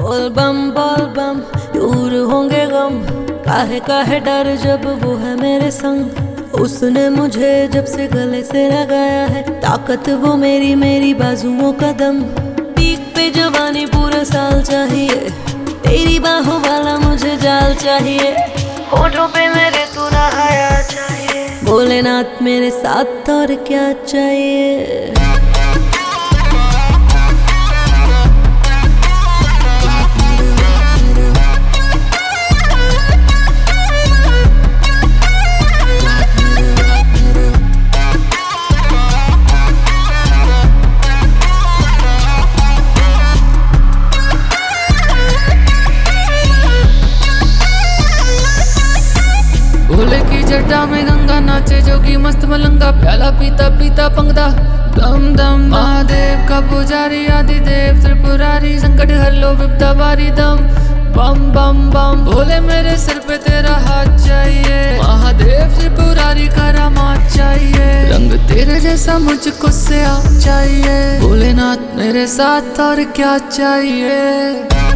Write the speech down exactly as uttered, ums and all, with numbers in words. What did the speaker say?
बोल बम बोल बम दूर होंगे गम, काहे काहे डर जब वो है मेरे संग। उसने मुझे जब से गले से लगाया है, ताकत वो मेरी मेरी बाजुओं का दम। पीक पे जवानी पूरा साल चाहिए, तेरी बाहों वाला मुझे जाल चाहिए। होठों पे मेरे तू नहाया चाहिए, भोलेनाथ मेरे साथ और क्या चाहिए। भोले की जटा में गंगा नाचे जोगी मस्त मलंगा, प्याला पीता पीता पंगदा दम दम। महादेव का पुजारी आदिदेव त्रिपुरारी, संकट हर लो विपदा बारी दम। बम बम बम भोले मेरे सिर पे तेरा हाथ चाहिए, महादेव त्रिपुरारी का रामात चाहिए। रंग तेरे जैसा मुझको से आ चाहिए, भोलेनाथ मेरे साथ और क्या चाहिए।